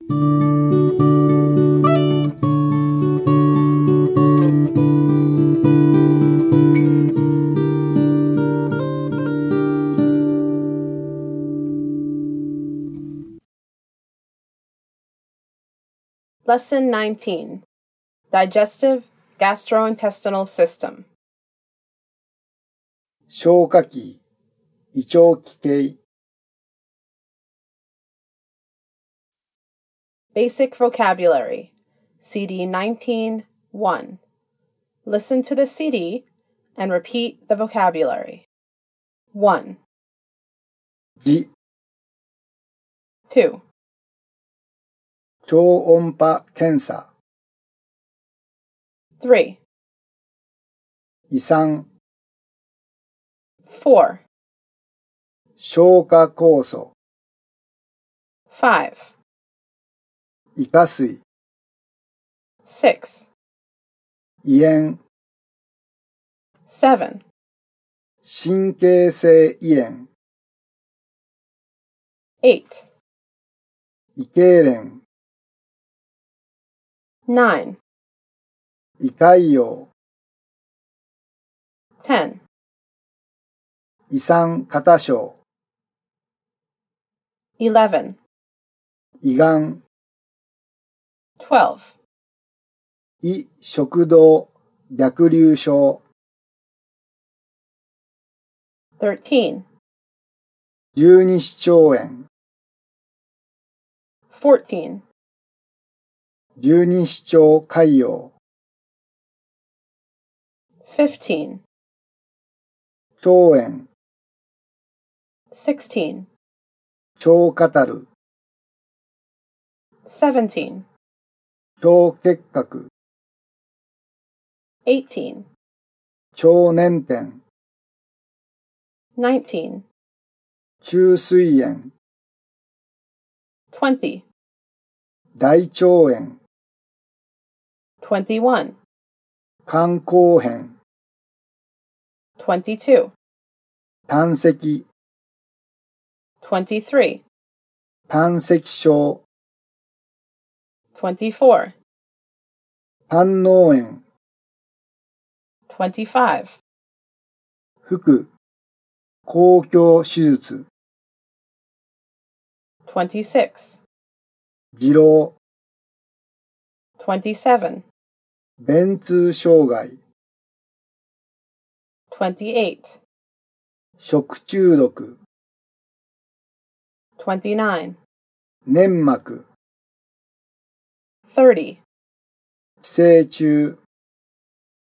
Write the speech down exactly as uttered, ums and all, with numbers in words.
Lesson nineteen. Digestive Gastrointestinal System. 消化器、胃腸器系。 Basic Vocabulary. C D nineteen one. Listen to the C D and repeat the vocabulary. one. 胃、 two. 超音波検査。 three. 胃酸、 four. 消化酵素、 five. 胃下垂、 six. 胃炎、 seven. 神経性胃炎、 eight. 胃痙攣、 nine. 胃潰瘍、 ten. 胃酸型症、 eleven. 胃がん、 twelve. 胃食道逆流症、 thirteen. 十二指腸炎、 fourteen. 十二指腸潰瘍、 fifteen. 腸炎、 sixteen. 腸カタル、 seventeen. 腸結核、 eighteen. 腸粘点、 nineteen. 虫垂炎、 twenty. 大腸炎、 twenty-one. 肝硬変、 twenty-two. 胆石、 twenty-three. 胆石症、 twenty-four. 胆嚢炎、 twenty-five. 腹、公共手術、 twenty-six. 痔瘻、 twenty-seven. 便通障害、 twenty-eight. 食中毒、 twenty-nine. 粘膜、 thirty. 寄生虫、